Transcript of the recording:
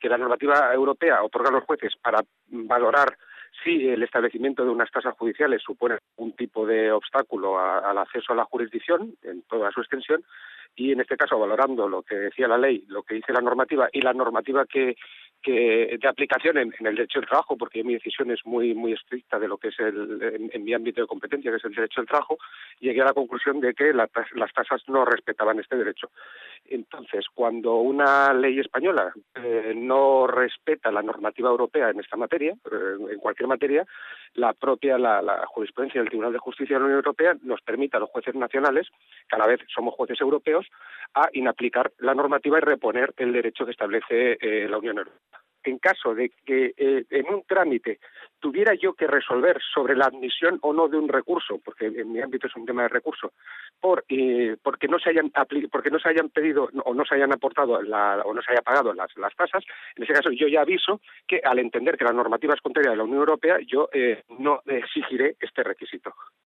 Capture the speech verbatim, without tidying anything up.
que la normativa europea otorga a los jueces para valorar si el establecimiento de unas tasas judiciales supone un tipo de obstáculo a, al acceso a la jurisdicción en toda su extensión, y en este caso valorando lo que decía la ley, lo que dice la normativa y la normativa que, que de aplicación en, en el derecho del trabajo, porque mi decisión es muy muy estricta de lo que es el en, en mi ámbito de competencia, que es el derecho del trabajo, llegué a la conclusión de que la, las tasas no respetaban este derecho. Entonces, cuando una ley española eh, no respeta la normativa europea en esta materia, eh, en cualquier materia, la propia la, la jurisprudencia del Tribunal de Justicia de la Unión Europea nos permite a los jueces nacionales, cada vez somos jueces europeos, a inaplicar la normativa y reponer el derecho que establece eh, la Unión Europea. En caso de que eh, en un trámite tuviera yo que resolver sobre la admisión o no de un recurso, porque en mi ámbito es un tema de recurso, por eh, porque no se hayan porque no se hayan pedido o no se hayan aportado la, o no se haya pagado las, las tasas, en ese caso yo ya aviso que al entender que la normativa es contraria a la Unión Europea, yo eh, no exigiré este requisito.